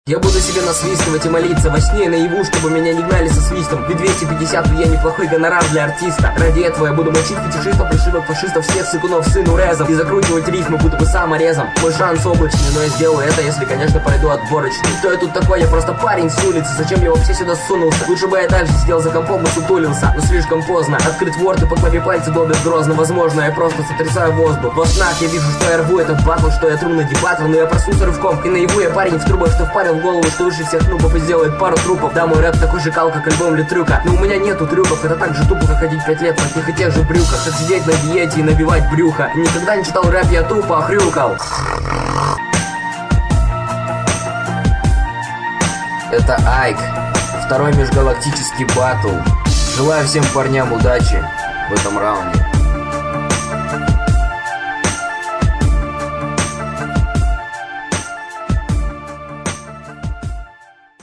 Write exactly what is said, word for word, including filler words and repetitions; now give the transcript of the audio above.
Я буду себе насвистывать и молиться во сне и наяву, чтобы меня не гнали со свистом. Ведь двести пятьдесят я неплохой гонорар для артиста. Ради этого я буду мочить фетишистов, пришивок, фашистов, всех сыкунов, сыну резом. И закручивать рифмы, будто бы саморезом. Мой шанс облачный, но я сделаю это, если, конечно, пройду отборочный. Что я тут такой? Я просто парень с улицы. Зачем я вообще сюда сунулся? Лучше бы я дальше сидел за компом и сутулился. Но слишком поздно. Открыть ворд и по кнопе пальцы долбят грозно. Возможно, я просто сотрясаю воздух. Во снах я вижу, что я рву этот батл, что я тру на дебатл. Но я просусь рывком. И наяву я парень в трубах, что впарил в голову, что лучше всех нубов и сделает пару трупов. Да, мой рэп такой же кал, как альбом Литрюка. Но у меня нету трюков, это так же тупо, как ходить пять лет в одних и тех же брюках. Как сидеть на диете и набивать брюхо. Никогда не читал рэп, я тупо охрюкал. Это Айк, второй межгалактический батл. Желаю всем парням удачи в этом раунде.